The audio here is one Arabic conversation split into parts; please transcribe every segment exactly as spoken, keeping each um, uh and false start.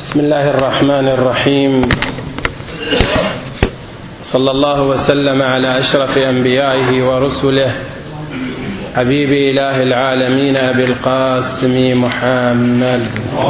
بسم الله الرحمن الرحيم. صلى الله وسلم على أشرف أنبيائه ورسله حبيب إله العالمين أبي القاسم محمد.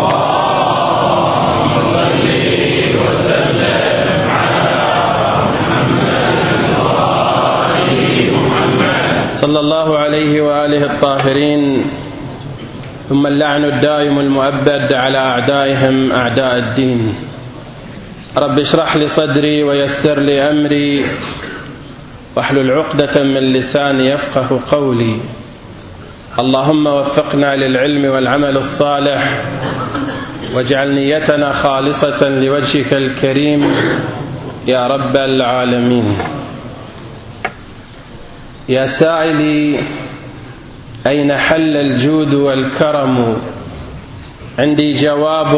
صلى الله عليه وآله الطاهرين، ثم اللعن الدائم المؤبد على أعدائهم أعداء الدين. رب اشرح لي صدري ويسر لي أمري واحلل عقدة من لساني يفقه قولي. اللهم وفقنا للعلم والعمل الصالح واجعل نيتنا خالصة لوجهك الكريم يا رب العالمين. يا سائلي أين حل الجود والكرم؟ عندي جواب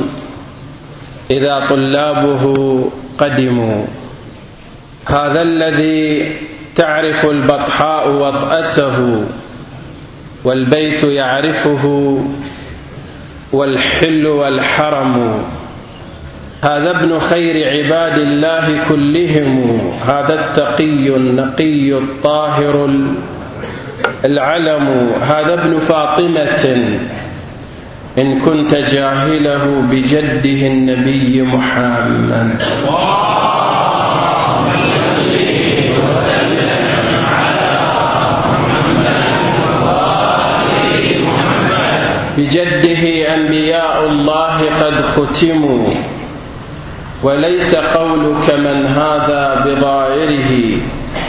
إذا طلابه قدموا. هذا الذي تعرف البطحاء وطأته والبيت يعرفه والحل والحرم. هذا ابن خير عباد الله كلهم، هذا التقي النقي الطاهر العلم. هذا ابن فاطمة إن كنت جاهله بجده النبي محمد. بجده أنبياء الله قد ختموا، وليس قولك من هذا بظاهره.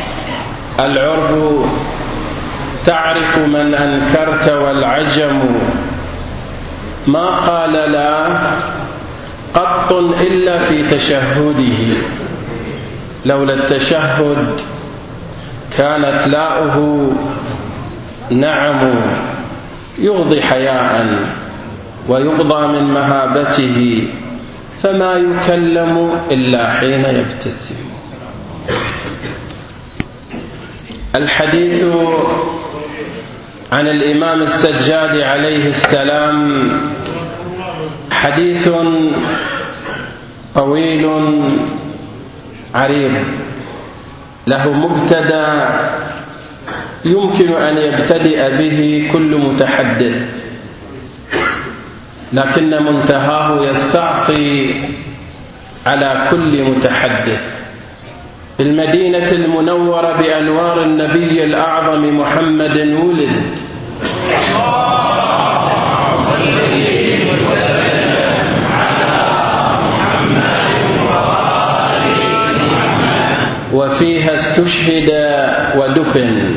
العرب تعرف من أنكرت والعجم ما قال لا قط إلا في تشهده. لولا التشهد كانت لاؤه نعم. يغضي حياء ويغضى من مهابته، فما يكلم إلا حين يبتسم. الحديث عن الإمام السجاد عليه السلام حديث طويل عريض، له مبتدأ يمكن أن يبتدئ به كل متحدث، لكن منتهاه يستعطي على كل متحدث. في المدينة المنورة بأنوار النبي الأعظم محمد ولد، وفيها استشهد ودفن،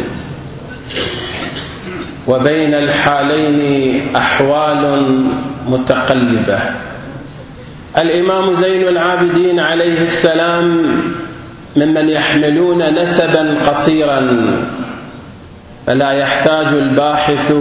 وبين الحالين أحوال متقلبة. الإمام زين العابدين عليه السلام ممن يحملون نسبا قصيرا، فلا يحتاج الباحث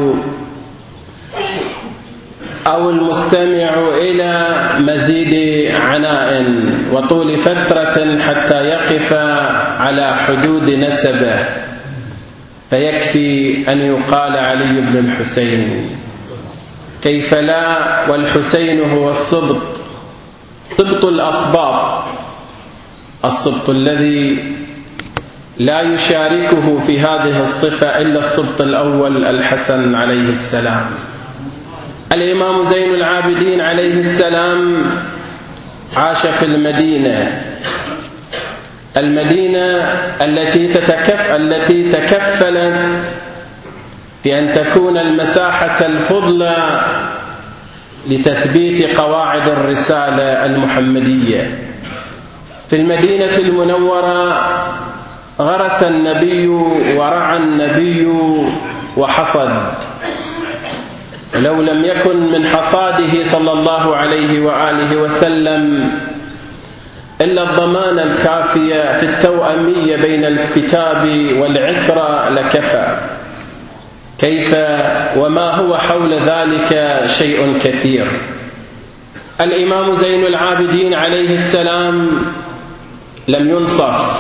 أو المستمع إلى مزيد عناء وطول فترة حتى يقف على حدود نسبه، فيكفي أن يقال علي بن الحسين. كيف لا والحسين هو السبط، سبط الأسباط، السبط الذي لا يشاركه في هذه الصفة إلا السبط الأول الحسن عليه السلام. الإمام زين العابدين عليه السلام عاش في المدينة، المدينة التي تتكف التي تكفلت بأن تكون المساحة الفضلى لتثبيت قواعد الرسالة المحمدية. في المدينة المنورة غرس النبي ورعى النبي وحصد، لو لم يكن من حصاده صلى الله عليه وآله وسلم إلا الضمان الكافية في التوأمية بين الكتاب والعترة لكفى. كيف وما هو حول ذلك شيء كثير. الإمام زين العابدين عليه السلام لم ينصف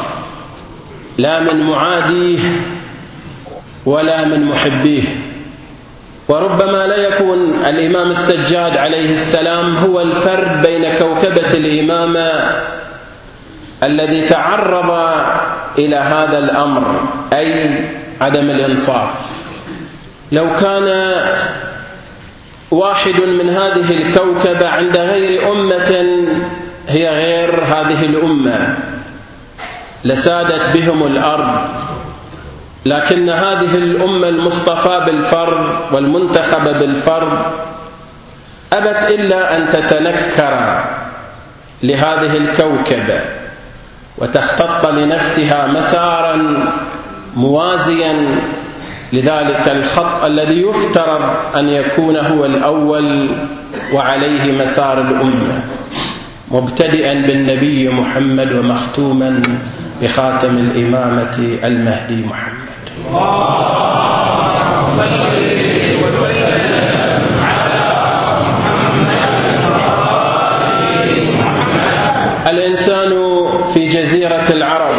لا من معاديه ولا من محبيه، وربما لا يكون الإمام السجاد عليه السلام هو الفرد بين كوكبة الإمامة الذي تعرض إلى هذا الأمر، أي عدم الإنصاف. لو كان واحد من هذه الكوكبة عند غير أمة هي غير هذه الأمة لسادت بهم الأرض، لكن هذه الأمة المصطفى بالفرض والمنتخب بالفرض أبت إلا أن تتنكر لهذه الكوكبة وتختط لنفسها مسارا موازيا لذلك الخط الذي يفترض أن يكون هو الأول وعليه مسار الأمة، مبتدئا بالنبي محمد ومختوما بخاتم الإمامة المهدي محمد. الإنسان في جزيرة العرب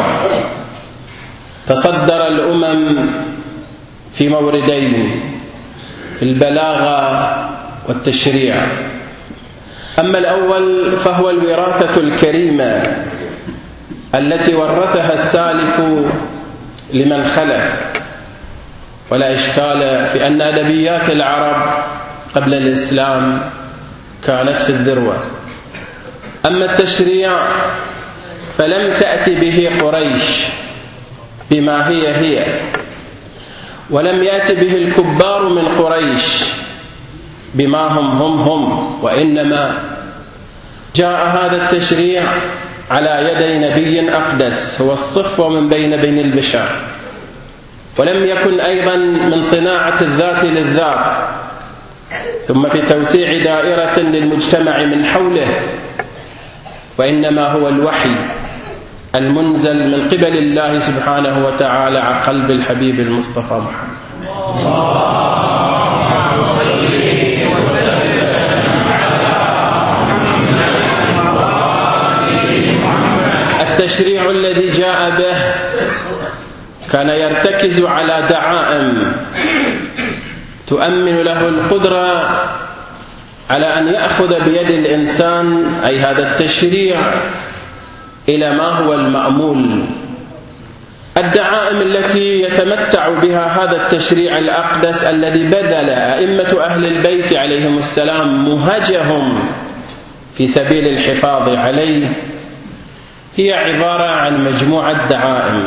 تصدر الأمم في موردين، البلاغة والتشريع. أما الأول فهو الوراثة الكريمة التي ورثها السالف لمن خلف، ولا إشكال في أن أدبيات العرب قبل الإسلام كانت في الذروة. أما التشريع فلم تأتي به قريش بما هي هي، ولم يأتي به الكبار من قريش بما هم هم هم وإنما جاء هذا التشريع على يدي نبي أقدس هو الصفوة من بين بين البشر، ولم يكن أيضا من صناعة الذات للذات، ثم في توسيع دائرة للمجتمع من حوله، وإنما هو الوحي المنزل من قبل الله سبحانه وتعالى على قلب الحبيب المصطفى محمد. التشريع الذي جاء به كان يرتكز على دعائم تؤمن له القدرة على أن يأخذ بيد الإنسان، أي هذا التشريع، إلى ما هو المأمول. الدعائم التي يتمتع بها هذا التشريع الأقدس الذي بذل أئمة أهل البيت عليهم السلام مهجهم في سبيل الحفاظ عليه هي عبارة عن مجموعة دعائم.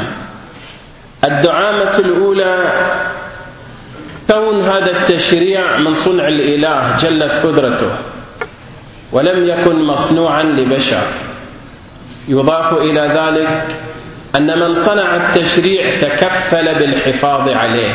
الدعامة الأولى كون هذا التشريع من صنع الإله جلت قدرته ولم يكن مصنوعا لبشر. يضاف إلى ذلك أن من صنع التشريع تكفل بالحفاظ عليه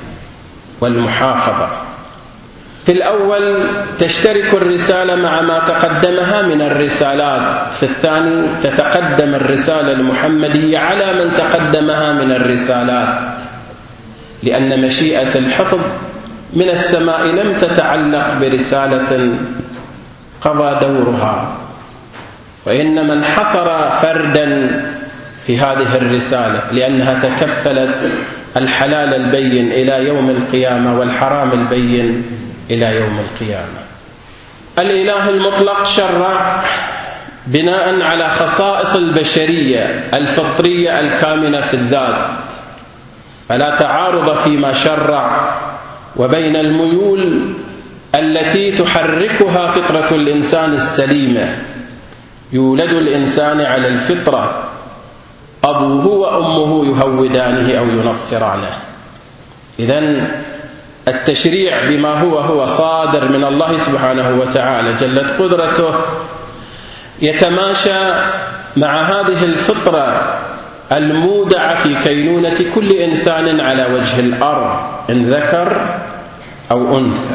والمحافظة. في الأول تشترك الرسالة مع ما تقدمها من الرسالات، في الثاني تتقدم الرسالة المحمدية على من تقدمها من الرسالات، لأن مشيئة الحفظ من السماء لم تتعلق برسالة قضى دورها، وإنما انحصر فردا في هذه الرسالة لأنها تكفلت الحلال البين إلى يوم القيامة والحرام البين إلى يوم القيامة. الإله المطلق شرع بناء على خصائص البشرية الفطرية الكامنة في الذات، فلا تعارض فيما شرع وبين الميول التي تحركها فطرة الإنسان السليمة. يولد الإنسان على الفطرة، أبوه وأمه يهودانه أو ينصرانه. إذن التشريع بما هو هو صادر من الله سبحانه وتعالى جلت قدرته يتماشى مع هذه الفطرة المودعة في كينونة كل إنسان على وجه الأرض إن ذكر أو أنثى.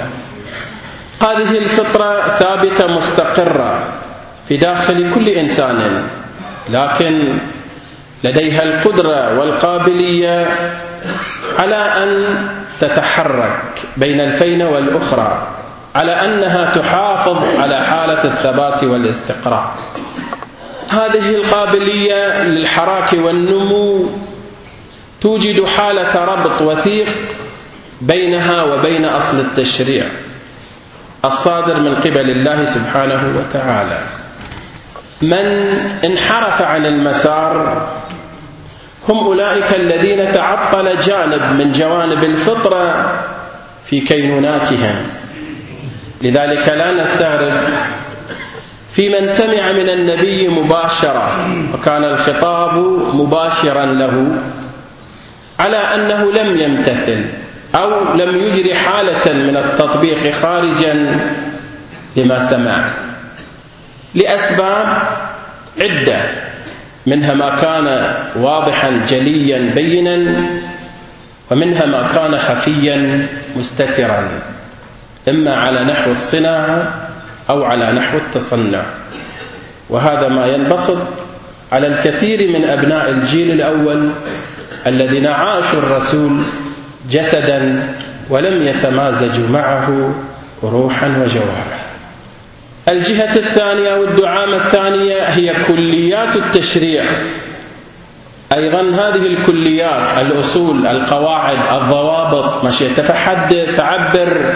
هذه الفطرة ثابتة مستقرة في داخل كل إنسان، لكن لديها القدرة والقابلية على أن تتحرك بين الفين والأخرى، على أنها تحافظ على حالة الثبات والاستقرار. هذه القابلية للحراك والنمو توجد حالة ربط وثيق بينها وبين أصل التشريع الصادر من قبل الله سبحانه وتعالى. من انحرف عن المسار هم أولئك الذين تعطل جانب من جوانب الفطرة في كينوناتهم. لذلك لا نستغرب في من سمع من النبي مباشرة وكان الخطاب مباشرا له على أنه لم يمتثل أو لم يجري حالة من التطبيق خارجا لما سمع لأسباب عدة، منها ما كان واضحا جليا بينا، ومنها ما كان خفيا مستترا، إما على نحو الصناعة أو على نحو التصنع. وهذا ما ينبسط على الكثير من أبناء الجيل الأول الذين عاشوا الرسول جسدا ولم يتمازجوا معه روحا وجوهرا. الجهة الثانية والدعامة الثانية هي كليات التشريع. أيضا هذه الكليات، الأصول، القواعد، الضوابط، ما شئت تحدث تعبر،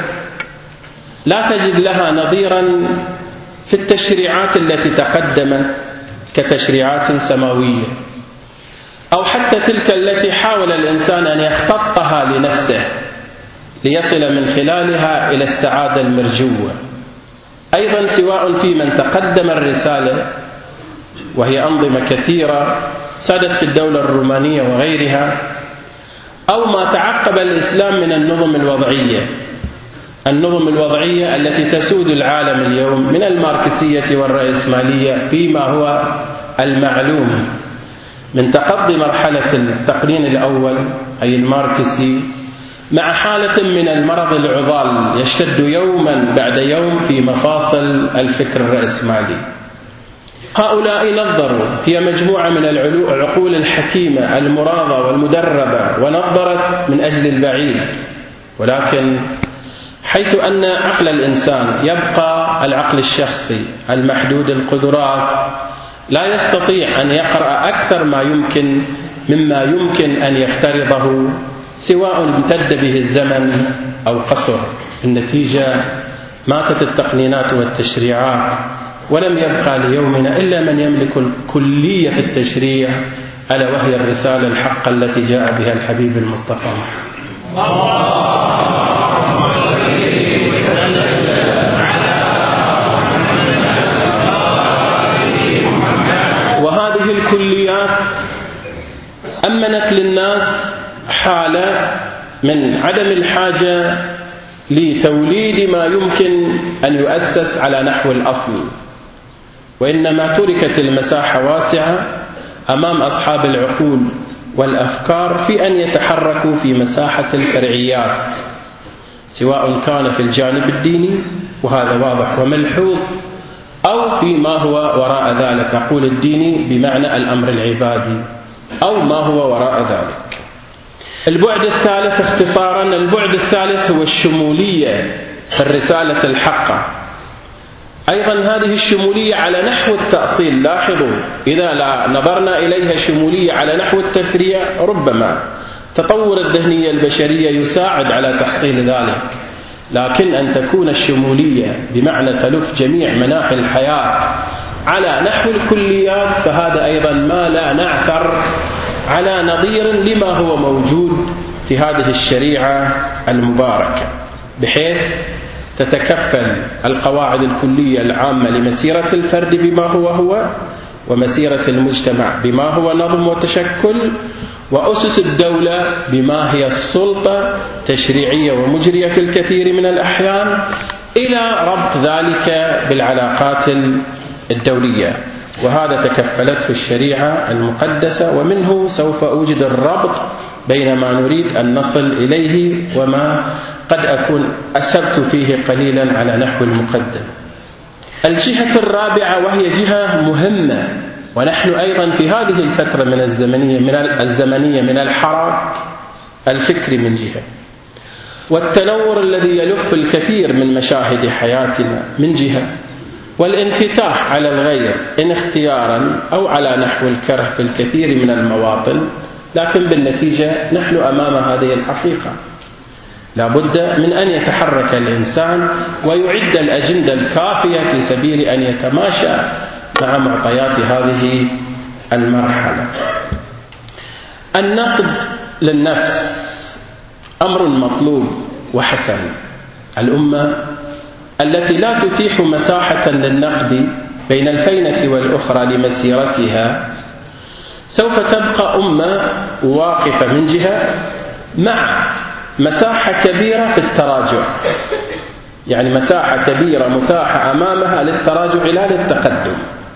لا تجد لها نظيرا في التشريعات التي تقدمت كتشريعات سماوية، أو حتى تلك التي حاول الإنسان أن يختطها لنفسه ليصل من خلالها إلى السعادة المرجوة. أيضا سواء في من تقدم الرسالة وهي أنظمة كثيرة سادت في الدولة الرومانية وغيرها، أو ما تعقب الإسلام من النظم الوضعية النظم الوضعية التي تسود العالم اليوم من الماركسية والرأسمالية فيما هو المعلوم من تقضي مرحلة التقنين الأول أي الماركسي مع حالة من المرض العضال يشتد يوما بعد يوم في مفاصل الفكر الرأسمالي. هؤلاء نظروا في مجموعة من العقول الحكيمة المراضة والمدربة ونظرت من أجل البعيد، ولكن حيث أن عقل الإنسان يبقى العقل الشخصي المحدود القدرات لا يستطيع أن يقرأ أكثر ما يمكن مما يمكن أن يفترضه سواء امتد به الزمن أو قصر. النتيجة ماتت التقنينات والتشريعات، ولم يبقى ليومنا إلا من يملك الكلية في التشريع، ألا وهي الرسالة الحقة التي جاء بها الحبيب المصطفى محمد. وهذه الكليات أمنت للناس حالة من عدم الحاجة لتوليد ما يمكن أن يؤسس على نحو الأصل، وإنما تركت المساحة واسعة أمام أصحاب العقول والأفكار في أن يتحركوا في مساحة الفرعيات، سواء كان في الجانب الديني وهذا واضح وملحوظ، أو فيما هو وراء ذلك، أقول الديني بمعنى الأمر العبادي أو ما هو وراء ذلك. البعد الثالث اختصارا، البعد الثالث هو الشمولية في الرسالة الحقة. أيضا هذه الشمولية على نحو التأصيل. لاحظوا إذا لا نظرنا إليها شمولية على نحو التفريع ربما تطور الذهنية البشرية يساعد على تحصيل ذلك، لكن أن تكون الشمولية بمعنى تلف جميع مناحي الحياة على نحو الكليات فهذا أيضا ما لا نعثر على نظير لما هو موجود في هذه الشريعة المباركة، بحيث تتكفل القواعد الكلية العامة لمسيرة الفرد بما هو هو، ومسيرة المجتمع بما هو نظم وتشكل، وأسس الدولة بما هي السلطة تشريعية ومجرية في الكثير من الأحيان، إلى ربط ذلك بالعلاقات الدولية. وهذا تكفلته الشريعة المقدسة، ومنه سوف أوجد الربط بين ما نريد أن نصل إليه وما قد أكون أسبت فيه قليلا على نحو المقدم. الجهة الرابعة وهي جهة مهمة، ونحن أيضا في هذه الفترة من الزمنية من الزمنية من الحراك الفكري من جهة، والتنور الذي يلف الكثير من مشاهد حياتنا من جهة، والانفتاح على الغير إن اختيارا أو على نحو الكره في الكثير من المواطن، لكن بالنتيجة نحن أمام هذه الحقيقة. لا بد من أن يتحرك الإنسان ويعد الأجندة الكافية في سبيل أن يتماشى مع معطيات هذه المرحلة. النقد للنفس أمر مطلوب وحسن. الأمة التي لا تتيح مساحة للنقد بين الفينة والأخرى لمسيرتها سوف تبقى أمة واقفة من جهة مع مساحة كبيرة في التراجع، يعني مساحة كبيرة متاحة أمامها للتراجع لا للتقدم.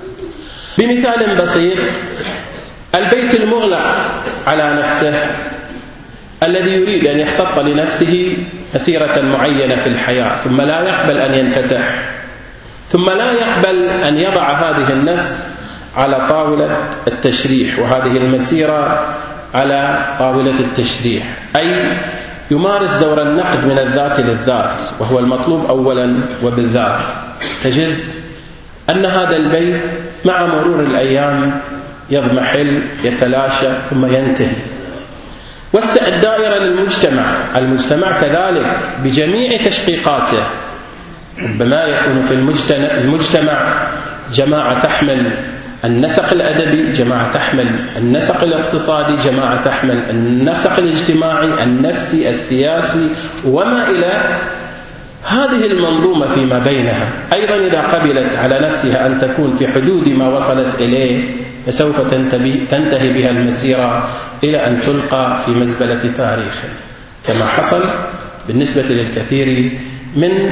بمثال بسيط، البيت المغلق على نفسه الذي يريد أن يخطط لنفسه مسيرة معينة في الحياة ثم لا يقبل أن ينفتح، ثم لا يقبل أن يضع هذه النفس على طاولة التشريح وهذه المسيرة على طاولة التشريح، أي يمارس دور النقد من الذات للذات، وهو المطلوب أولا وبالذات. تجد أن هذا البيت مع مرور الأيام يضمحل، يتلاشى، ثم ينتهي. وسع الدائرة للمجتمع، المجتمع كذلك بجميع تشقيقاته، ربما يكون في المجتمع جماعة تحمل النسق الأدبي، جماعة تحمل النسق الاقتصادي، جماعة تحمل النسق الاجتماعي، النفسي، السياسي، وما إلى هذه المنظومة فيما بينها. أيضا إذا قبلت على نفسها أن تكون في حدود ما وصلت إليه فسوف تنتهي بها المسيرة إلى أن تلقى في مزبلة تاريخ، كما حصل بالنسبة للكثير من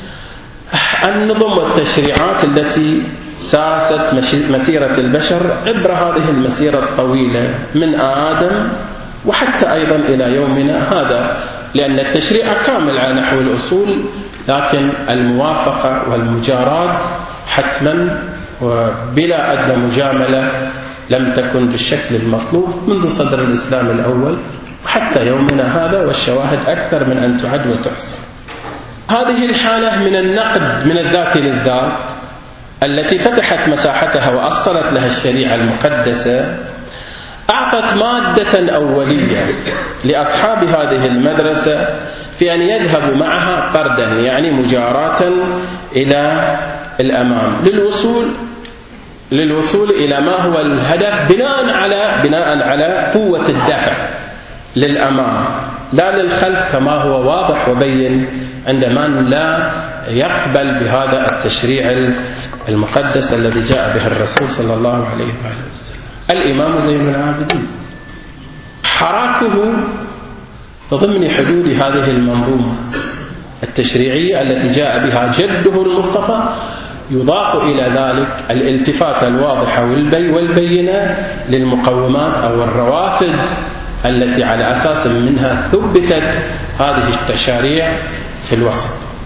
النظم والتشريعات التي ساست مسيرة البشر عبر هذه المسيرة الطويلة من آدم وحتى أيضا إلى يومنا هذا، لأن التشريع كامل على نحو الأصول، لكن الموافقة والمجارات حتما وبلا أدنى مجاملة لم تكن بالشكل المطلوب منذ صدر الإسلام الأول وحتى يومنا هذا، والشواهد أكثر من أن تعد وتحصى. هذه الحالة من النقد من الذات للذات التي فتحت مساحتها وأصلت لها الشريعة المقدسة أعطت مادة أولية لأصحاب هذه المدرسة في أن يذهبوا معها فردا، يعني مجاراة إلى الأمام للوصول للوصول إلى ما هو الهدف، بناء على بناء على قوة الدفع للأمام لا للخلف، كما هو واضح وبين عند من لا يقبل بهذا التشريع المقدس الذي جاء به الرسول صلى الله عليه وسلم. الإمام زين العابدين حراكه ضمن حدود هذه المنظومة التشريعية التي جاء بها جده المصطفى، يضاف إلى ذلك الالتفات الواضحة والبينة للمقومات أو الروافد التي على أساس منها ثبتت هذه التشاريع في الوسط.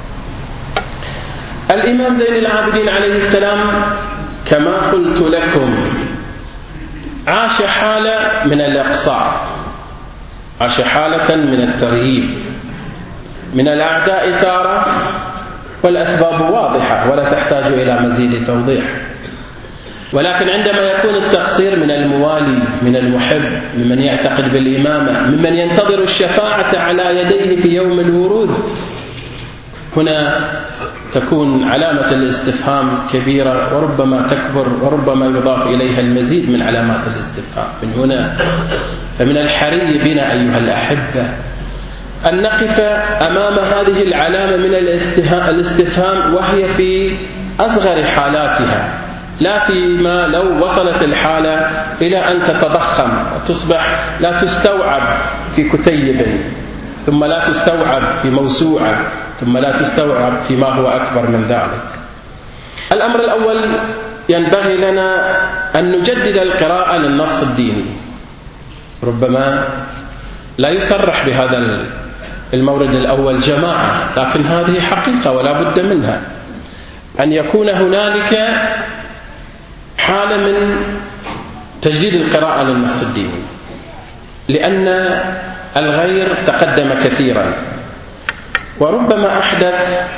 الإمام زين العابدين عليه السلام كما قلت لكم عاش حالة من الإقصاء، عاش حالة من التغييب، من الأعداء ثارة، والأسباب واضحة ولا تحتاج إلى مزيد توضيح. ولكن عندما يكون التقصير من الموالي، من المحب، ممن يعتقد بالإمامة، ممن ينتظر الشفاعة على يديه في يوم الورود، هنا تكون علامة الاستفهام كبيرة وربما تكبر وربما يضاف إليها المزيد من علامات الاستفهام. من هنا فمن الحري بنا أيها الأحبة أن نقف أمام هذه العلامة من الاستفهام وهي في أصغر حالاتها، لا فيما لو وصلت الحالة إلى أن تتضخم وتصبح لا تستوعب في كتيب، ثم لا تستوعب في موسوعة، ثم لا تستوعب فيما هو أكبر من ذلك. الأمر الأول، ينبغي لنا أن نجدد القراءة للنص الديني. ربما لا يصرح بهذا المورد الأول جماعة، لكن هذه حقيقة ولا بد منها، أن يكون هنالك حالة من تجديد القراءة للنص الديني، لأن الغير تقدم كثيرا وربما أحدث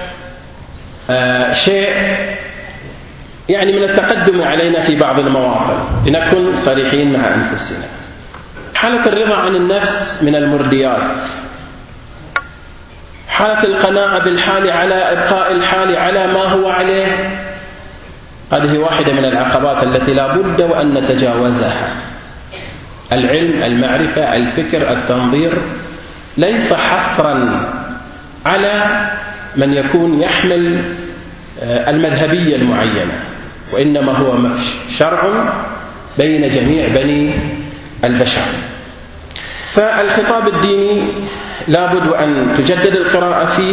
آه شيء يعني من التقدم علينا في بعض المواطن. لنكن صريحين مع أنفسنا. حالة الرضا عن النفس من المرديات، حالة القناعة بالحال على إبقاء الحال على ما هو عليه، هذه واحدة من العقبات التي لا بد وأن نتجاوزها. العلم، المعرفة، الفكر، التنظير ليس حصرا على من يكون يحمل المذهبية المعينة، وإنما هو شرع بين جميع بني البشر. فالخطاب الديني لابد أن تجدد القراءة فيه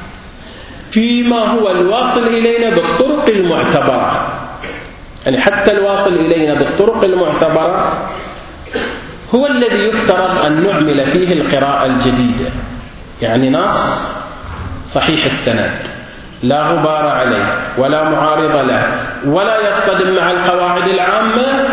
فيما هو الواصل إلينا بالطرق المعتبرة، يعني حتى الواصل إلينا بالطرق المعتبرة هو الذي يفترض أن نعمل فيه القراءة الجديدة، يعني نص صحيح السند لا غبار عليه ولا معارض له ولا يصطدم مع القواعد العامة،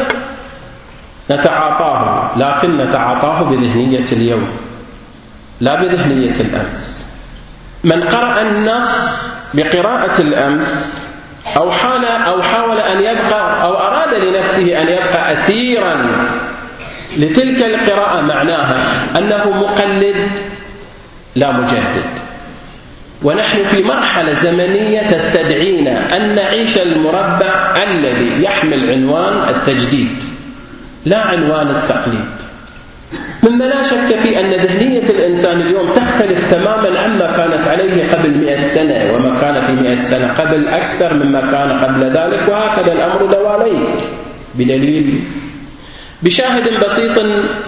نتعاطاه، لكن نتعاطاه بذهنية اليوم لا بذهنية الأمس. من قرأ النص بقراءة الأمس أو حال أو حاول أن يبقى أو أراد لنفسه أن يبقى أسيرا لتلك القراءة، معناها أنه مقلد لا مجدد. ونحن في مرحلة زمنية تستدعينا أن نعيش المربع الذي يحمل عنوان التجديد لا عنوان التقليد، مما لا شك في أن ذهنية الإنسان اليوم تختلف تماما عما كانت عليه قبل مئة سنة، وما كان في مئة سنة قبل أكثر مما كان قبل ذلك، وهكذا الأمر دواليك. بدليل بشاهد بسيط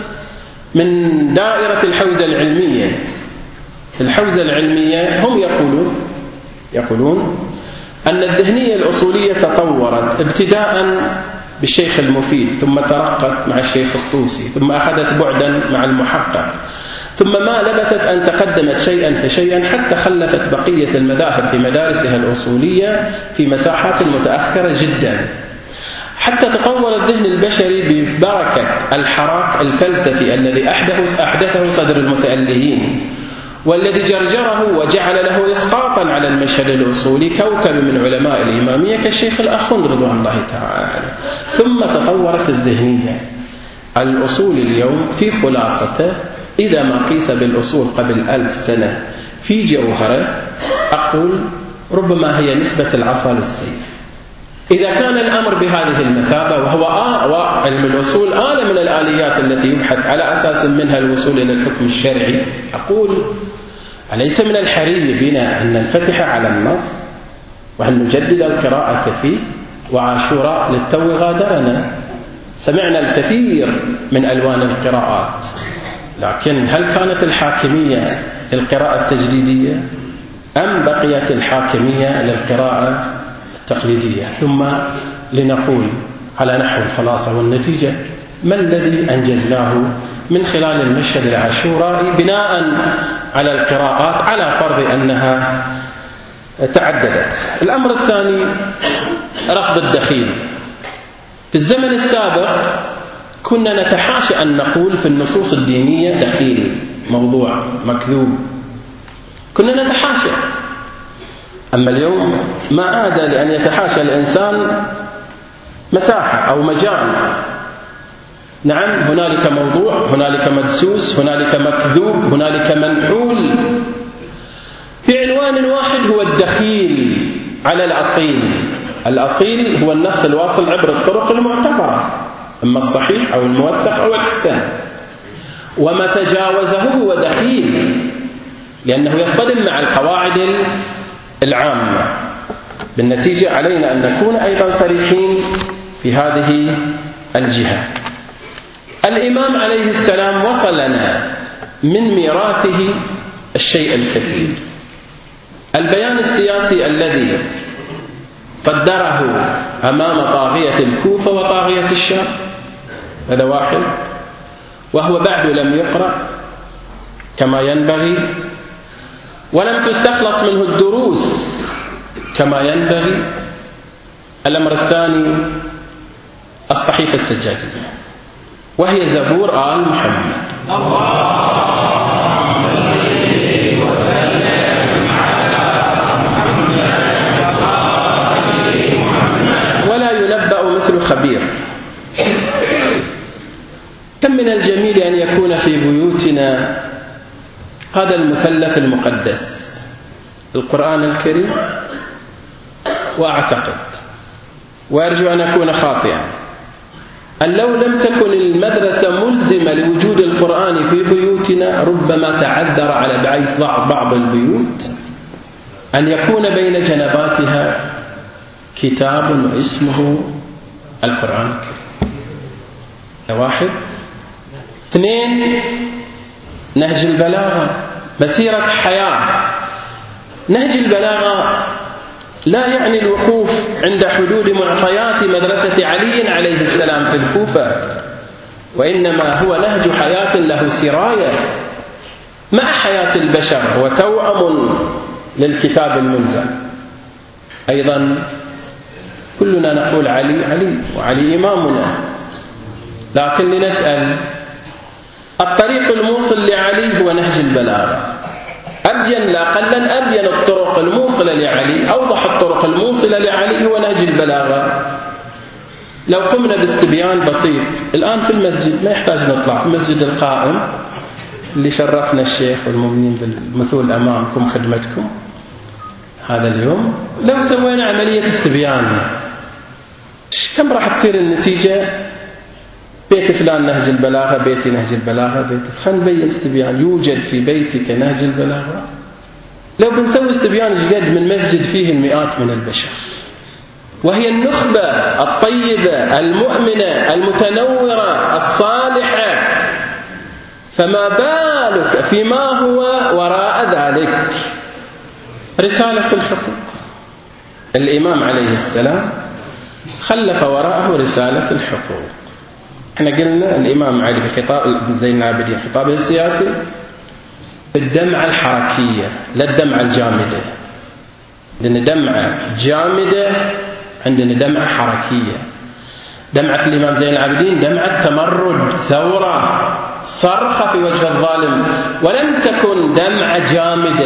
من دائرة الحوزة العلمية. الحوزة العلمية هم يقولون يقولون أن الذهنية الأصولية تطورت ابتداء بالشيخ المفيد، ثم ترقت مع الشيخ الطوسي، ثم أخذت بعدا مع المحقق، ثم ما لبثت أن تقدمت شيئا فشيئا حتى خلفت بقية المذاهب في مدارسها الأصولية في مساحات متأخرة جدا، حتى تطور الذهن البشري ببركة الحراك الفلسفي الذي أحدثه صدر المتألهين، والذي جرجره وجعل له إسقاطا على المشهد الأصولي كوكب من علماء الإمامية كالشيخ الأخوند رضوان الله تعالى. ثم تطورت الذهنية. الأصول اليوم في خلاصته إذا ما قيس بالأصول قبل ألف سنة في جوهره، أقول ربما هي نسبة العصا للسيف. إذا كان الأمر بهذه المثابة، وهو آه علم الأصول آلة من الآليات التي يبحث على أساس منها الوصول إلى الحكم الشرعي، أقول أليس من الحري بنا أن ننفتح على النص وأن نجدد القراءة فيه؟ وعاشوراء للتو غادرنا، سمعنا الكثير من ألوان القراءات، لكن هل كانت الحاكمية للقراءة التجديدية أم بقيت الحاكمية للقراءة التقليدية؟ ثم لنقول على نحو الخلاصة والنتيجة ما الذي أنجزناه من خلال المشهد العاشورائي بناء على القراءات على فرض أنها تعددت. الأمر الثاني رفض الدخيل. في الزمن السابق كنا نتحاشى أن نقول في النصوص الدينية دخيل، موضوع مكذوب، كنا نتحاشى. أما اليوم ما عاد لأن يتحاشى الإنسان مساحة أو مجال. نعم، هنالك موضوع، هنالك مدسوس، هنالك مكذوب، هنالك منحول في عنوان واحد هو الدخيل على الأصيل. الأصيل هو النص الواصل عبر الطرق المعتبرة، إما الصحيح أو الموثق أو الحسن، وما تجاوزه هو دخيل لأنه يصطدم مع القواعد العامة. بالنتيجة علينا أن نكون أيضا صريحين في هذه الجهة. الإمام عليه السلام وصلنا من ميراثه الشيء الكثير. البيان السياسي الذي قدره أمام طاغية الكوفة وطاغية الشام هذا واحد، وهو بعد لم يقرأ كما ينبغي، ولم تستخلص منه الدروس كما ينبغي. الأمر الثاني الصحيفة السجادية، وهي زبور آل محمد. اللهم صل وسلم على محمد. ولا ينبأ مثل خبير. كم من الجميل أن يكون في بيوتنا هذا المثلث المقدس القرآن الكريم؟ وأعتقد وأرجو أن أكون خاطئا أن لو لم تكن المدرسة ملزمة لوجود القرآن في بيوتنا ربما تعذر على بعض البيوت أن يكون بين جنباتها كتاب اسمه القرآن الكريم. واحد. اثنين، نهج البلاغة مسيرة حياة. نهج البلاغة لا يعني الوقوف عند حدود معطيات مدرسة علي عليه السلام في الكوفة، وإنما هو نهج حياة له سراية مع حياة البشر وتوأم للكتاب الملزم. أيضا كلنا نقول علي علي وعلي إمامنا، لكن لنسأل الطريق الموصل لعلي هو نهج البلاغة. أبين لا قلا أبين الطرق الموصلة لعلي، أوضح الطرق الموصلة لعلي هو نهج البلاغة. لو قمنا باستبيان بسيط الآن في المسجد، ما يحتاج نطلع في المسجد القائم اللي شرفنا الشيخ والمؤمنين بالمثول أمامكم خدمتكم هذا اليوم، لو سوينا عملية استبيان كم راح تصير النتيجة؟ بيت فلان نهج البلاغة، بيتي نهج البلاغة، بيتي خلينا نبين استبيان يوجد في بيتك نهج البلاغة. لو بنسوي استبيان جد من مسجد فيه المئات من البشر، وهي النخبة الطيبة المؤمنة المتنورة الصالحة، فما بالك فيما هو وراء ذلك؟ رسالة الحقوق. الإمام عليه السلام خلف وراءه رسالة الحقوق. احنا قلنا الإمام علي في خطاب زين العابدين خطابه السياسي بالدمعة الحركية لا الدمعة الجامدة. عندنا دمعة جامدة، عندنا دمعة حركية. دمعة الإمام زين العابدين دمعة تمرد، ثورة، صرخة في وجه الظالم، ولم تكن دمعة جامدة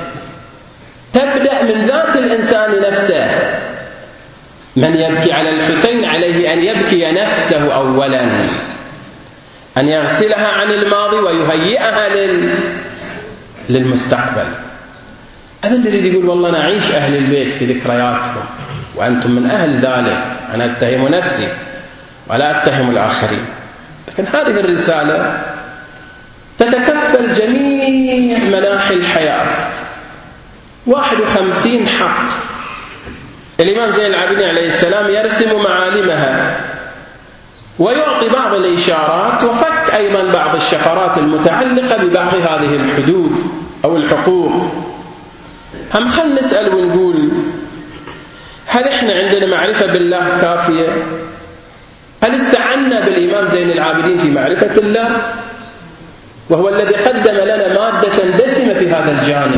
تبدأ من ذات الإنسان نفسه. من يبكي على الحسين عليه أن يبكي نفسه أولا، أن يغسلها عن الماضي ويهيئها لل... للمستقبل. أنا الذي يقول والله أنا أعيش أهل البيت في ذكرياتهم وأنتم من أهل ذلك، أنا أتهم نفسي ولا أتهم الآخرين. لكن هذه الرسالة تتكفل جميع مناحي الحياة، واحد وخمسين حق. الإمام زين العابدين عليه السلام يرسم معالمها ويعطي بعض الإشارات وفك أيضا بعض الشفرات المتعلقة ببعض هذه الحدود أو الحقوق. هم خلنا نسأل ونقول هل إحنا عندنا معرفة بالله كافية؟ هل استعنا بالإمام زين العابدين في معرفة الله؟ وهو الذي قدم لنا مادة دسمة في هذا الجانب.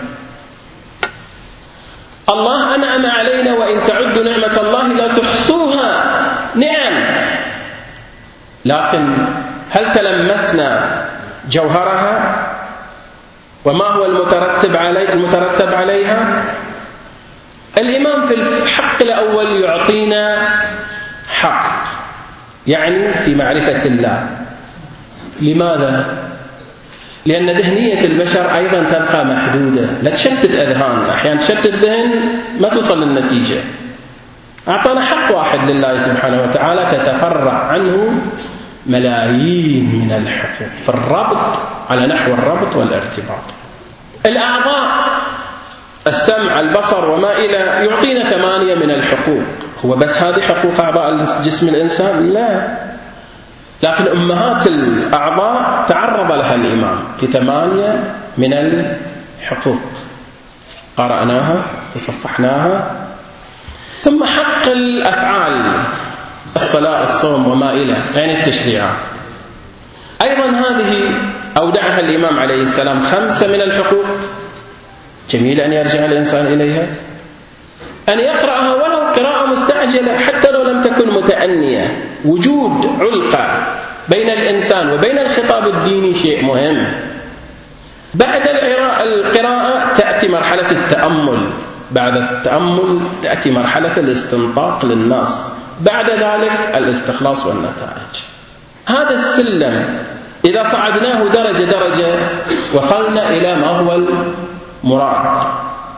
الله أنعم علينا وإن تعدوا نعمة الله لا تحصوها. نعم، لكن هل تلمسنا جوهرها وما هو المترتب علي المترتب عليها؟ الإمام في الحق الأول يعطينا حق، يعني في معرفة الله. لماذا؟ لأن ذهنية البشر أيضا تبقى محدودة، لا تشتت أذهان. أحيانا تشتت الذهن ما توصل للنتيجة. أعطانا حق واحد لله سبحانه وتعالى تتفرع عنه ملايين من الحقوق في الربط على نحو الربط والارتباط. الأعضاء السمع البصر وما إلى يعطينا ثمانية من الحقوق. هو بس هذه حقوق أعضاء جسم الإنسان؟ لا، لكن أمهات الأعضاء تعرض لها الإمام في ثمانية من الحقوق قرأناها وصفحناها. ثم حق الأفعال، الصلاة الصوم وما إلى، يعني التشريعات. أيضا هذه أودعها الإمام عليه السلام خمسة من الحقوق. جميل أن يرجع الإنسان إليها، أن يقرأها ولو قراءة مستعجلة حتى لو لم تكن متأنية. وجود علقة بين الإنسان وبين الخطاب الديني شيء مهم. بعد القراءة تأتي مرحلة التأمل، بعد التأمل تأتي مرحلة الاستنطاق للناس، بعد ذلك الاستخلاص والنتائج. هذا السلم إذا صعدناه درجة درجة وصلنا إلى ما هو المراد.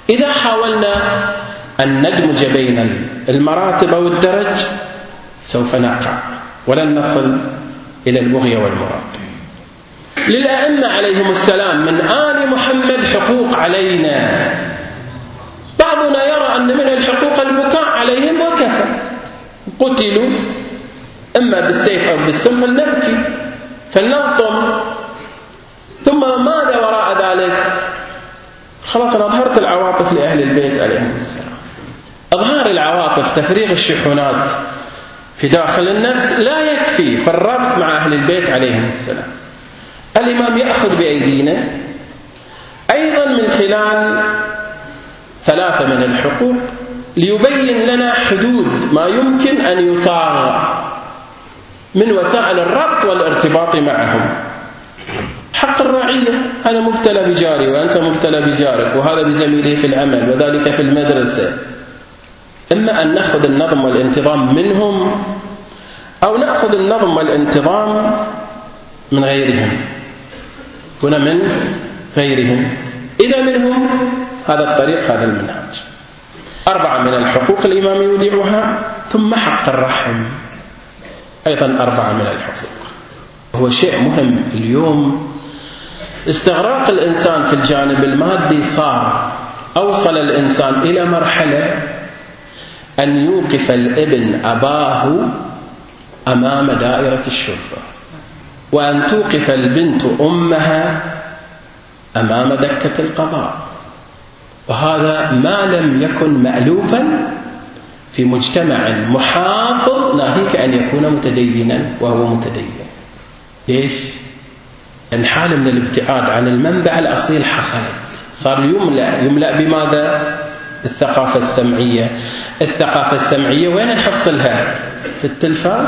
إذا حاولنا أن ندمج بين المراتب أو الدرج سوف نقع ولن نصل إلى البغية والمراد. للأئمة عليهم السلام من آل محمد حقوق علينا، بعضنا يرى أن من الحقوق البكاء عليهم وكفى، قتلوا إما بالسيف أو بالسم فلنبكي فلنغطم، ثم ماذا وراء ذلك؟ خلاص أنا أظهرت العواطف لأهل البيت عليهم السلام. إظهار العواطف تفريغ الشحنات في داخل النفس لا يكفي في الربط مع أهل البيت عليهم السلام. الإمام يأخذ بأيدينا أيضا من خلال ثلاثة من الحقوق ليبين لنا حدود ما يمكن أن يصاغ من وسائل الربط والارتباط معهم. حق الرعية، أنا مبتلى بجاري وأنت مبتلى بجارك وهذا بزميله في العمل وذلك في المدرسة، إما أن نأخذ النظم والانتظام منهم أو نأخذ النظم والانتظام من غيرهم. هنا من غيرهم، إذا منهم هذا الطريق هذا المنهج. أربعة من الحقوق الإمام يودعها، ثم حق الرحم أيضا أربعة من الحقوق. هو شيء مهم اليوم، استغراق الإنسان في الجانب المادي صار أوصل الإنسان إلى مرحلة أن يوقف الابن أباه أمام دائرة الشرطة، وأن توقف البنت أمها أمام دكة القضاء، وهذا ما لم يكن مألوفا في مجتمع محافظ ناهيك أن يكون متدينا وهو متدين. ليش؟ أن حالة من الابتعاد عن المنبع الأصيل حصلت، صار يملأ يملأ بماذا؟ الثقافة السمعية. الثقافة السمعية وين نحصلها؟ في التلفاز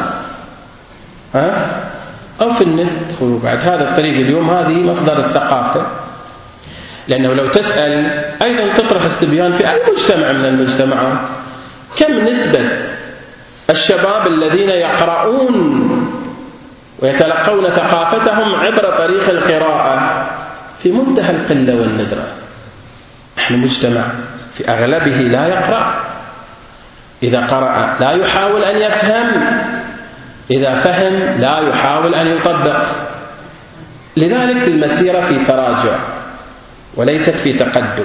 ها؟ أو في النت. بعد هذا الطريق اليوم هذه مصدر الثقافة، لأنه لو تسأل أيضا تطرح استبيان في أي مجتمع من المجتمعات كم نسبة الشباب الذين يقرؤون ويتلقون ثقافتهم عبر طريق القراءة في منتهى القلة والندرة. نحن مجتمع في أغلبه لا يقرأ، إذا قرأ لا يحاول أن يفهم، إذا فهم لا يحاول أن يطبق. لذلك المسيرة في تراجع وليست في تقدم.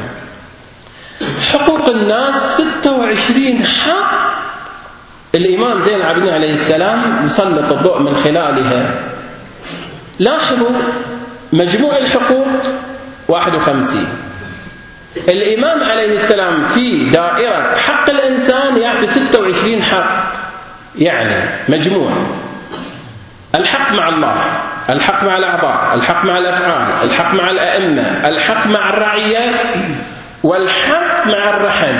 حقوق الناس ستة وعشرين حق الإمام زين العابدين عليه السلام يسلط الضوء من خلالها. لاحظوا مجموع الحقوق واحد وخمسين، الإمام عليه السلام في دائرة حق الإنسان يعطي ستة وعشرين حق، يعني مجموع الحق مع الله، الحق مع الأعضاء، الحق مع الأفعال، الحق مع الأئمة، الحق مع الرعية، والحق مع الرحم.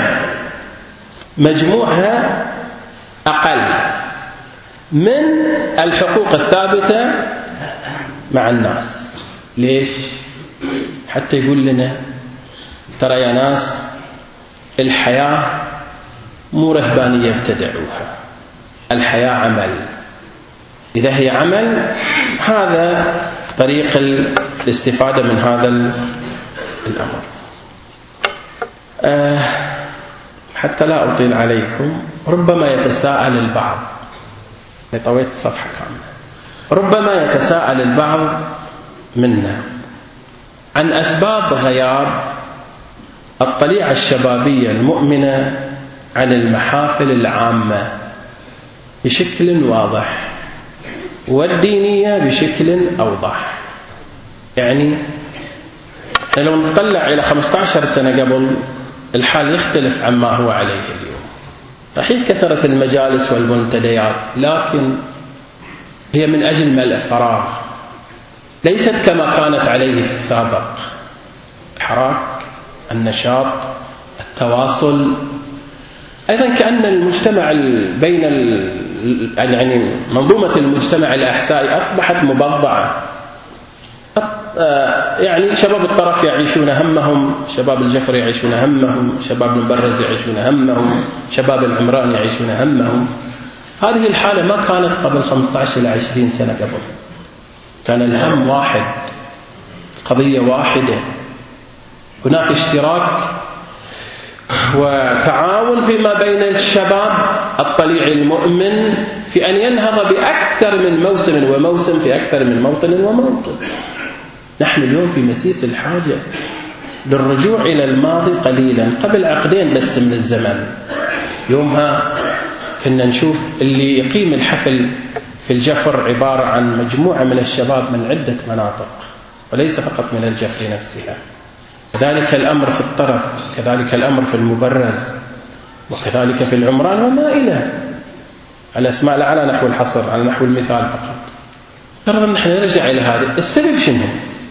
مجموعها أقل من الحقوق الثابتة مع الناس. ليش؟ حتى يقول لنا ترى يا ناس الحياة مو رهبانية ابتدعوها، الحياة عمل. إذا هي عمل هذا طريق الاستفادة من هذا الأمر. أه حتى لا أطيل عليكم، ربما يتساءل البعض، طويت الصفحة كاملة، ربما يتساءل البعض منا عن أسباب غياب الطليعة الشبابية المؤمنة عن المحافل العامة بشكل واضح والدينية بشكل أوضح. يعني لو نطلع إلى خمسة عشر سنة قبل الحال يختلف عما هو عليه اليوم. صحيح كثرت المجالس والمنتديات، لكن هي من أجل ملء فراغ، ليست كما كانت عليه في السابق. الحراك، النشاط، التواصل. أيضا كأن المجتمع بين يعني منظومة المجتمع الأحسائي أصبحت مبضعة. يعني شباب الطرف يعيشون همهم، شباب الجفر يعيشون همهم، شباب المبرز يعيشون همهم، شباب العمران يعيشون همهم. هذه الحالة ما كانت قبل خمسة عشر إلى عشرين سنة قبل. كان الهم واحد، قضية واحدة، هناك اشتراك وتعاون فيما بين الشباب الطليع المؤمن في أن ينهض بأكثر من موسم وموسم في أكثر من موطن وموطن. نحن اليوم في مسيس الحاجة للرجوع إلى الماضي قليلا. قبل عقدين بس من الزمن يومها كنا نشوف اللي يقيم الحفل في الجفر عبارة عن مجموعة من الشباب من عدة مناطق وليس فقط من الجفر نفسها. كذلك الأمر في الطرف، كذلك الأمر في المبرز، وكذلك في العمران وما إلى الأسماء لا على نحو الحصر، على نحو المثال فقط. فرضا نحن نرجع إلى هذا السبب شنو؟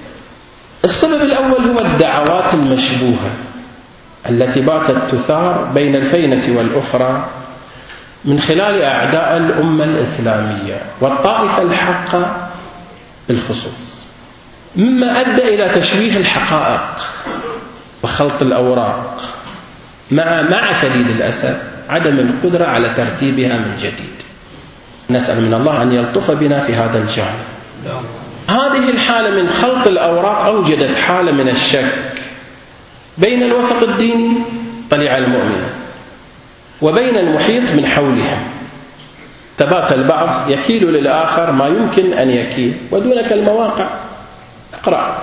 السبب الأول هو الدعوات المشبوهة التي باتت تثار بين الفينة والأخرى من خلال أعداء الأمة الإسلامية والطائفة الحقة بالخصوص، مما أدى إلى تشويه الحقائق وخلط الأوراق مع مع شديد الأسف عدم القدرة على ترتيبها من جديد. نسأل من الله أن يلطف بنا في هذا الجانب. هذه الحالة من خلط الأوراق أوجدت حالة من الشك بين الوسط الديني طليع المؤمنة وبين المحيط من حولها. تبات البعض يكيل للآخر ما يمكن أن يكيل، ودونك المواقع اقرأ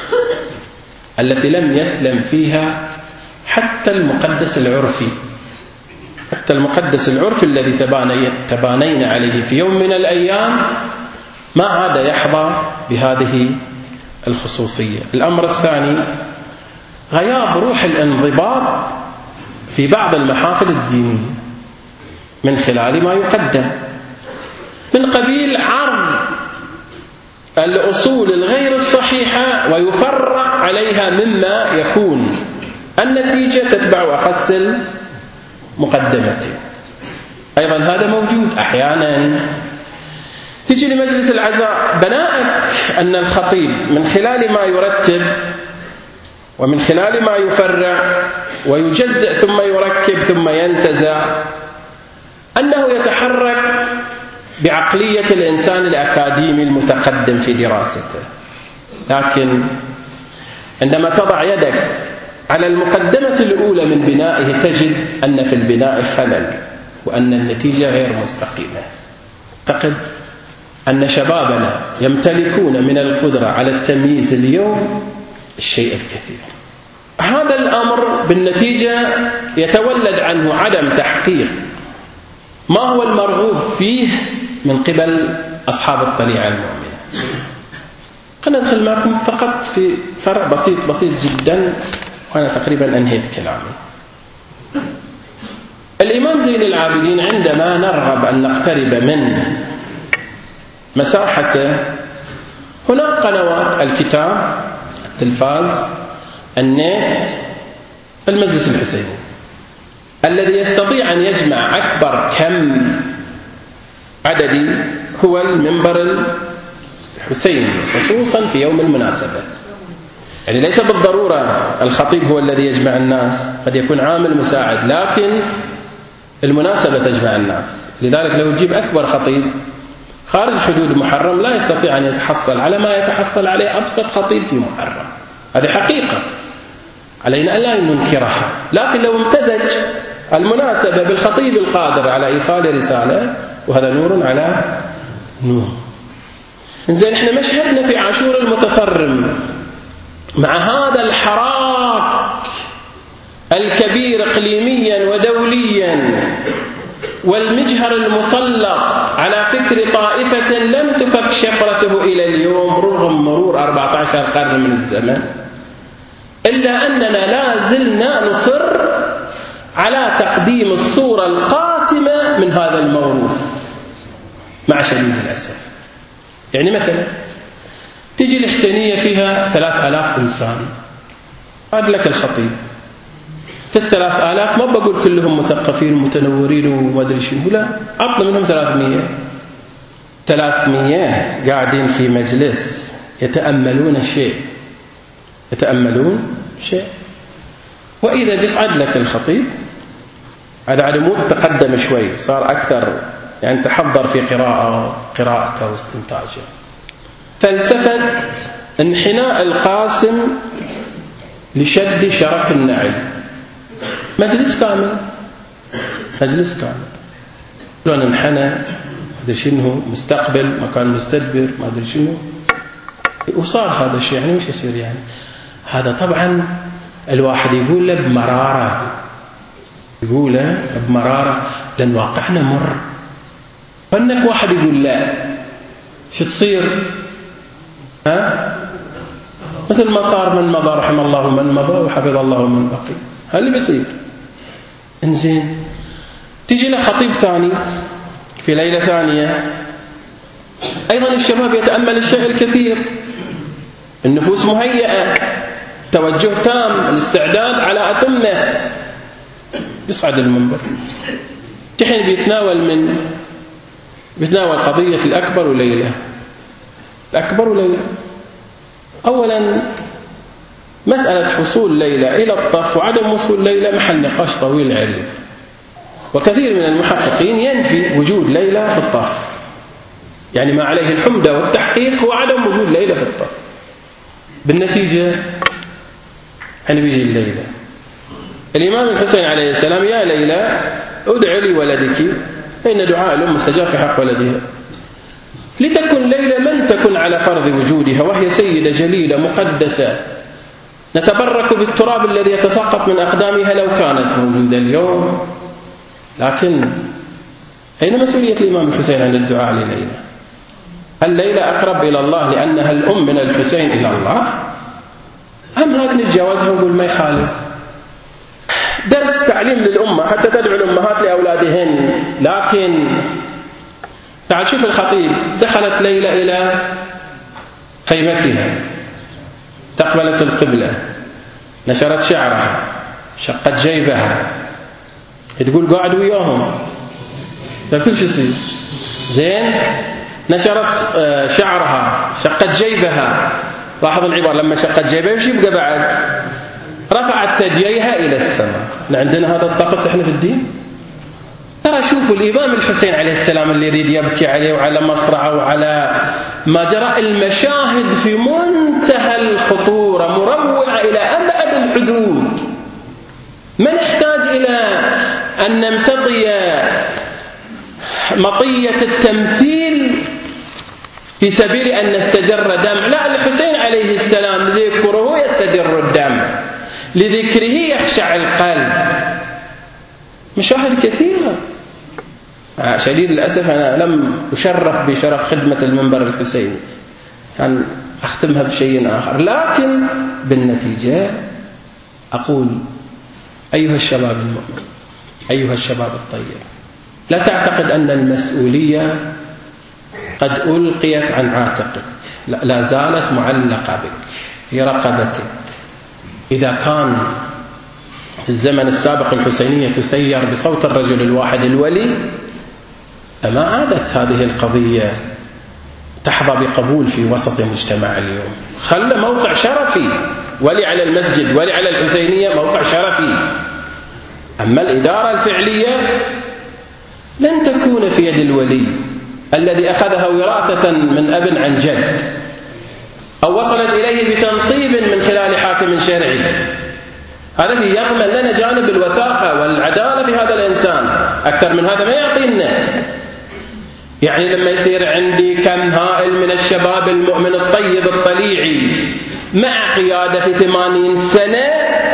التي لم يسلم فيها حتى المقدس العرفي، حتى المقدس العرفي الذي تبانينا عليه في يوم من الأيام ما عاد يحظى بهذه الخصوصية. الأمر الثاني غياب روح الانضباط في بعض المحافل الدينية من خلال ما يقدم من قبيل عرض الأصول الغير الصحيحة ويفرع عليها مما يكون النتيجة تتبع أخذ المقدمة. أيضا هذا موجود أحيانا. تجي لمجلس العزاء بناءك أن الخطيب من خلال ما يرتب ومن خلال ما يفرع ويجزئ ثم يركب ثم ينتزع أنه يتحرك بعقلية الإنسان الأكاديمي المتقدم في دراسته. لكن عندما تضع يدك على المقدمة الأولى من بنائه تجد أن في البناء خلل وأن النتيجة غير مستقيمة. أعتقد أن شبابنا يمتلكون من القدرة على التمييز اليوم الشيء الكثير. هذا الأمر بالنتيجة يتولد عنه عدم تحقيق ما هو المرغوب فيه من قبل أصحاب الطليعة المؤمنة. خلنا ندخل معكم فقط في فرع بسيط بسيط جدا وأنا تقريبا أنهيت كلامي. الإمام زين العابدين عندما نرغب أن نقترب من مساحته هناك قنوات: الكتاب، التلفاز، النت، المجلس الحسيني الذي يستطيع أن يجمع أكبر كم عددي هو المنبر الحسيني خصوصا في يوم المناسبة. يعني ليس بالضرورة الخطيب هو الذي يجمع الناس، قد يكون عامل مساعد، لكن المناسبة تجمع الناس. لذلك لو تجيب أكبر خطيب خارج حدود محرم لا يستطيع أن يتحصل على ما يتحصل عليه أبسط خطيب في محرم. هذه حقيقة علينا أن لا ننكرها. لكن لو امتزج المناسبة بالخطيب القادر على إيصال رسالة وهذا نور على نور. إنزين إحنا مشهدنا في عاشور المتفرم مع هذا الحراك الكبير إقليميا ودوليا والمجهر المسلط على فكر طائفة لم تفك شفرته إلى اليوم رغم مرور أربعة عشر قرن من الزمن، إلا أننا لا زلنا نصر على تقديم الصورة القاتمة من هذا الموروث مع شديد الأسف. يعني مثلا تجي الحسينية فيها ثلاث آلاف إنسان، عاد لك الخطيب في الثلاث آلاف ما بقول كلهم مثقفين ومتنورين وما أدري شنو، لا، عطنا منهم ثلاثمية ثلاثمية قاعدين في مجلس يتأملون شيء يتأملون شيء وإذا بيصعد لك الخطيب هذا على مود تقدم شوي، صار أكثر يعني تحضر في قراءة قراءته واستنتاجه. فالتفت انحناء القاسم لشد شرك النعل مجلس كامل مجلس كامل لون انحنى ما أدري شنو مستقبل مكان مستدبر ما أدري شنو، وصار هذا الشيء. يعني وش يصير يعني؟ هذا طبعا الواحد يقول له بمرارة، يقول له بمرارة لأن واقعنا مر. فإنك واحد يقول لا شو تصير؟ ها؟ مثل ما صار من مضى رحم الله من مضى وحفظ الله من بقي، هذا اللي بيصير. انزين تيجي له خطيب ثاني في ليلة ثانية، أيضا الشباب يتأمل الشيء الكثير، النفوس مهيئة، توجه تام، الاستعداد على أتمه، يصعد المنبر تحين بيتناول من بيتناول قضية الأكبر وليلة. الأكبر وليلة أولا مسألة حصول ليلة إلى الطف وعدم وصول ليلة محل نقاش طويل عريض، وكثير من المحققين ينفي وجود ليلة في الطف، يعني ما عليه الحمدة والتحقيق هو عدم وجود ليلة في الطف. بالنتيجة حين بيجي الليلة الإمام الحسين عليه السلام يا ليلى ادعي لي ولدك فإن دعاء الأم مستجاب في حق ولدها، لتكن ليلى من تكن على فرض وجودها وهي سيدة جليلة مقدسة نتبرك بالتراب الذي يتساقط من أقدامها لو كانت موجودة اليوم. لكن أين مسؤولية الإمام الحسين عن الدعاء لليلى؟ هل ليلى أقرب إلى الله لأنها الأم من الحسين إلى الله؟ أم هذا نتجاوزها ونقول ما يخالف؟ درس تعليم للأمة حتى تدعو الأمهات لأولادهن. لكن تعال شوف الخطيب، دخلت ليلى إلى خيمتها، استقبلت القبلة، نشرت شعرها، شقت جيبها، تقول قاعد وياهم فكل شيء يصير زين. نشرت شعرها، شقت جيبها، لاحظ العبارة لما شقت جيبها وش يبقى بعد؟ رفعت ثدييها إلى السماء. عندنا هذا الطقس احنا في الدين؟ ترى شوفوا الإمام الحسين عليه السلام اللي يريد يبكي عليه وعلى مصرعه وعلى ما جرى، المشاهد في منتهى الخطورة مروعة إلى أبعد الحدود. ما نحتاج إلى أن نمتطي مطية التمثيل في سبيل أن نستجر دم. لا، الحسين عليه السلام ذكره يستجر الدم، لذكره يخشع القلب. مشاهد كثيرة. شديد الأسف أنا لم أشرف بشرف خدمة المنبر الحسيني، كان أختمها بشيء آخر. لكن بالنتيجة أقول أيها الشباب المؤمن، أيها الشباب الطيب، لا تعتقد أن المسؤولية قد ألقيت عن عاتقك، لا زالت معلقة بك في رقبتك. إذا كان في الزمن السابق الحسينية تسير بصوت الرجل الواحد الولي، فما عادت هذه القضية تحظى بقبول في وسط المجتمع اليوم. خلى موقع شرفي ولي على المسجد، ولي على الحسينية موقع شرفي. أما الإدارة الفعلية لن تكون في يد الولي الذي أخذها وراثة من أب عن جد، أو وصلت إليه بتنصيب من خلال حاكم شرعي. هذا يضمن لنا جانب الوثاقة والعدالة في هذا الإنسان، أكثر من هذا ما يعطينا. يعني لما يصير عندي كم هائل من الشباب المؤمن الطيب الطليعي مع قيادة في ثمانين سنة،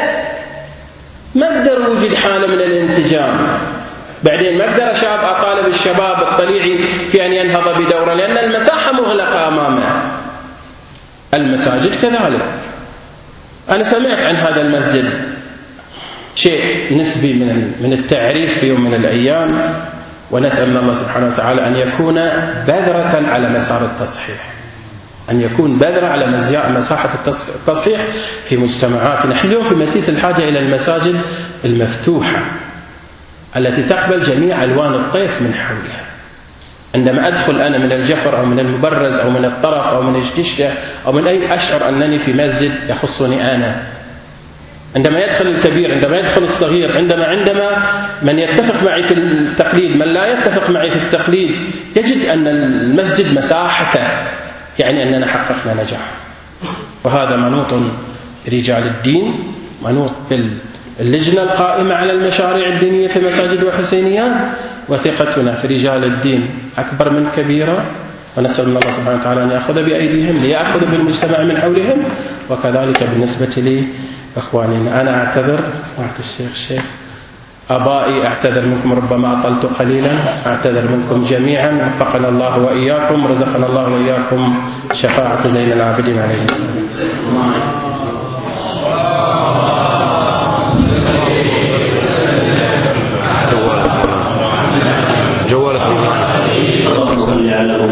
ما أقدر وجد حالة من الانسجام. بعدين ما أقدر أشاب أطالب الشباب الطليعي في أن ينهض بدوره، لأن المساحة مغلقة أمامه. المساجد كذلك. أنا سمعت عن هذا المسجد شيء نسبي من من التعريف في يوم من الأيام، ونسأل الله سبحانه وتعالى أن يكون بذرة على مسار التصحيح، أن يكون بذرة على مساحة التصحيح في مجتمعاتنا. نحن اليوم في مسيس الحاجة إلى المساجد المفتوحة التي تقبل جميع ألوان الطيف من حولها. عندما أدخل أنا من الجفر أو من المبرز أو من الطرف أو من الجشة أو من أي، أشعر أنني في مسجد يخصني أنا. عندما يدخل الكبير، عندما يدخل الصغير، عندما عندما من يتفق معي في التقليد، من لا يتفق معي في التقليد، يجد أن المسجد مساحته، يعني أننا حققنا نجاح. وهذا منوط رجال الدين، منوط اللجنة القائمة على المشاريع الدينية في مساجد وحسينيات، وثقتنا في رجال الدين أكبر من كبيرة، ونسأل الله سبحانه وتعالى أن يأخذ بأيديهم ليأخذ بالمجتمع من حولهم، وكذلك بالنسبة لي إخواننا. أنا أعتذر وأعطي الشيخ الشيخ أبائي، أعتذر منكم ربما أطلت قليلا، أعتذر منكم جميعا، وفقنا الله وإياكم، رزقنا الله وإياكم شفاعة زين العابدين عليه.